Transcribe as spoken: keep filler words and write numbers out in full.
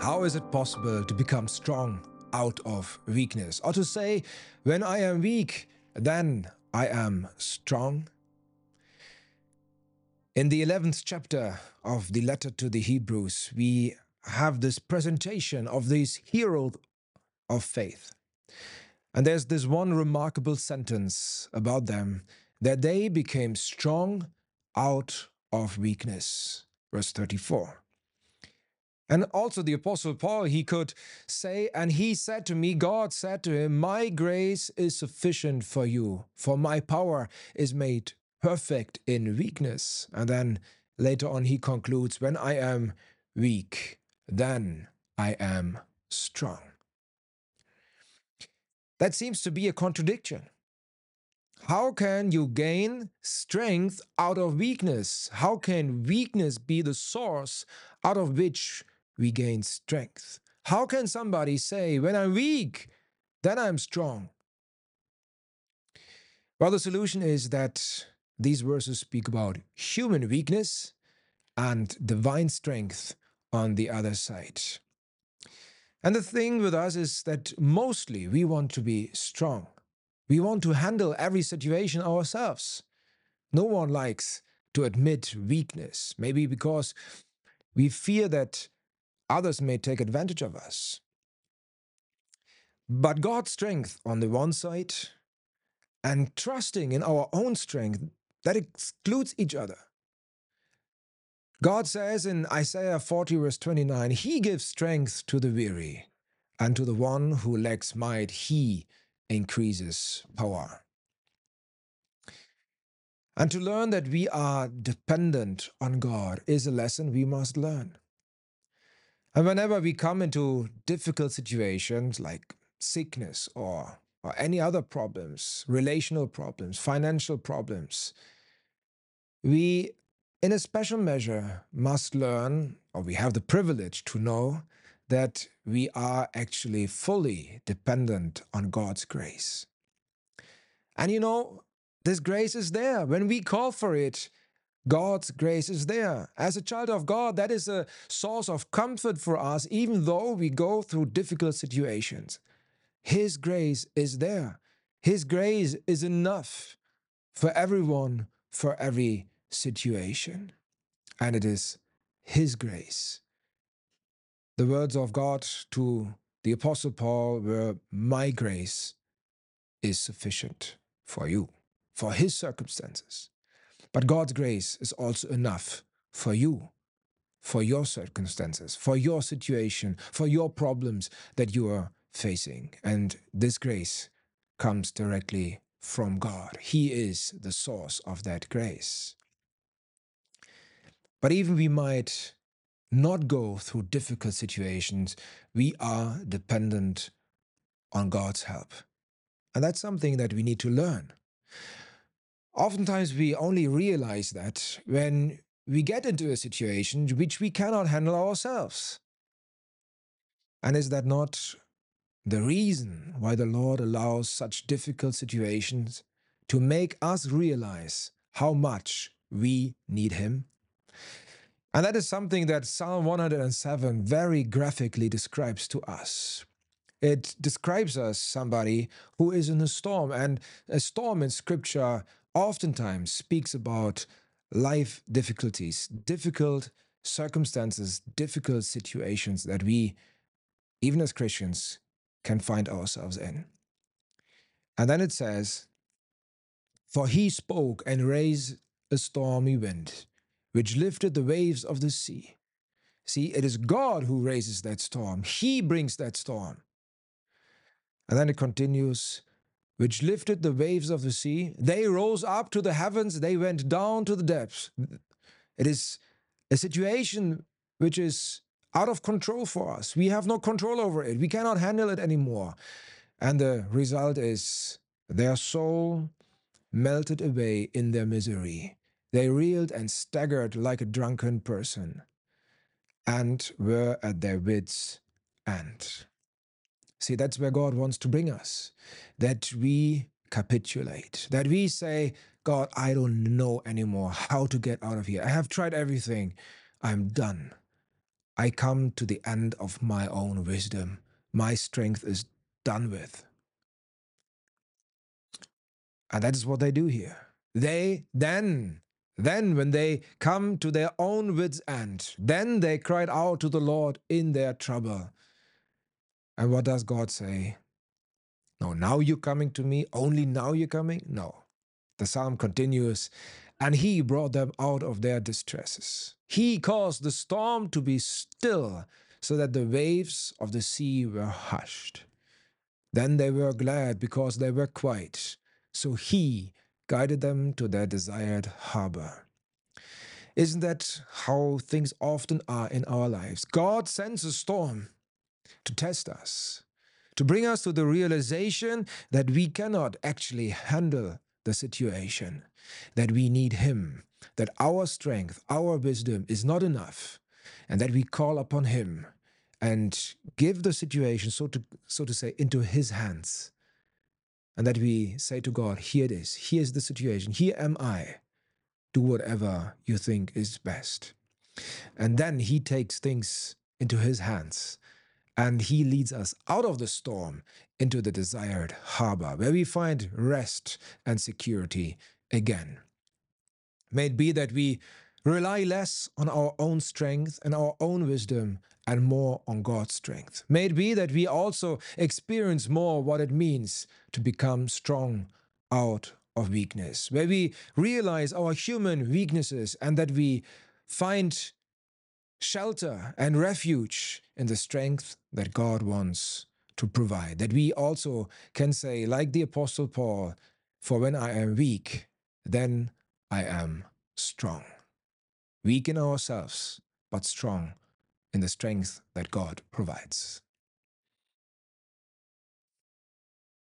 How is it possible to become strong out of weakness? Or to say, when I am weak, then I am strong? In the eleventh chapter of the letter to the Hebrews, we have this presentation of these heroes of faith. And there's this one remarkable sentence about them, that they became strong out of weakness. Verse thirty-four. And also the Apostle Paul, he could say, and he said to me, God said to him, my grace is sufficient for you, for my power is made perfect in weakness. And then later on he concludes, when I am weak, then I am strong. That seems to be a contradiction. How can you gain strength out of weakness? How can weakness be the source out of which we gain strength? How can somebody say, when I'm weak, then I'm strong? Well, the solution is that these verses speak about human weakness and divine strength on the other side. And the thing with us is that mostly we want to be strong. We want to handle every situation ourselves. No one likes to admit weakness, maybe because we fear that others may take advantage of us. But God's strength on the one side and trusting in our own strength, that excludes each other. God says in Isaiah forty verse twenty-nine, He gives strength to the weary, and to the one who lacks might, He increases power. And to learn that we are dependent on God is a lesson we must learn. And whenever we come into difficult situations like sickness or, or any other problems, relational problems, financial problems, we, in a special measure, must learn, or we have the privilege to know, that we are actually fully dependent on God's grace. And you know, this grace is there. When we call for it, God's grace is there. As a child of God, that is a source of comfort for us, even though we go through difficult situations. His grace is there. His grace is enough for everyone, for every situation. And it is His grace. The words of God to the Apostle Paul were, my grace is sufficient for you, for his circumstances. But God's grace is also enough for you, for your circumstances, for your situation, for your problems that you are facing. And this grace comes directly from God. He is the source of that grace. But even we might not go through difficult situations, we are dependent on God's help. And that's something that we need to learn. Oftentimes we only realize that when we get into a situation which we cannot handle ourselves. And is that not the reason why the Lord allows such difficult situations? To make us realize how much we need Him? And that is something that Psalm one hundred seven very graphically describes to us. It describes us somebody who is in a storm, and a storm in Scripture oftentimes speaks about life difficulties, difficult circumstances, difficult situations that we, even as Christians, can find ourselves in. And then it says, for He spoke and raised a stormy wind, which lifted the waves of the sea. See, it is God who raises that storm. He brings that storm. And then it continues, which lifted the waves of the sea. They rose up to the heavens, they went down to the depths. It is a situation which is out of control for us. We have no control over it. We cannot handle it anymore. And the result is their soul melted away in their misery. They reeled and staggered like a drunken person and were at their wits' end. See, that's where God wants to bring us, that we capitulate, that we say, God, I don't know anymore how to get out of here. I have tried everything. I'm done. I come to the end of my own wisdom. My strength is done with. And that is what they do here. They then, then when they come to their own wits' end, then they cried out to the Lord in their trouble. And what does God say? No, now you're coming to me, only now you're coming? No. The psalm continues, and he brought them out of their distresses. He caused the storm to be still, so that the waves of the sea were hushed. Then they were glad because they were quiet. So he guided them to their desired harbor. Isn't that how things often are in our lives? God sends a storm to test us, to bring us to the realization that we cannot actually handle the situation, that we need Him, that our strength, our wisdom is not enough, and that we call upon Him and give the situation, so to, so to say, into His hands. And that we say to God, here it is, here's the situation, here am I. Do whatever you think is best. And then He takes things into His hands and He leads us out of the storm into the desired harbor where we find rest and security again. May it be that we rely less on our own strength and our own wisdom and more on God's strength. May it be that we also experience more what it means to become strong out of weakness, where we realize our human weaknesses and that we find shelter and refuge in the strength that God wants to provide. That we also can say, like the Apostle Paul, for when I am weak, then I am strong. Weak in ourselves, but strong in the strength that God provides.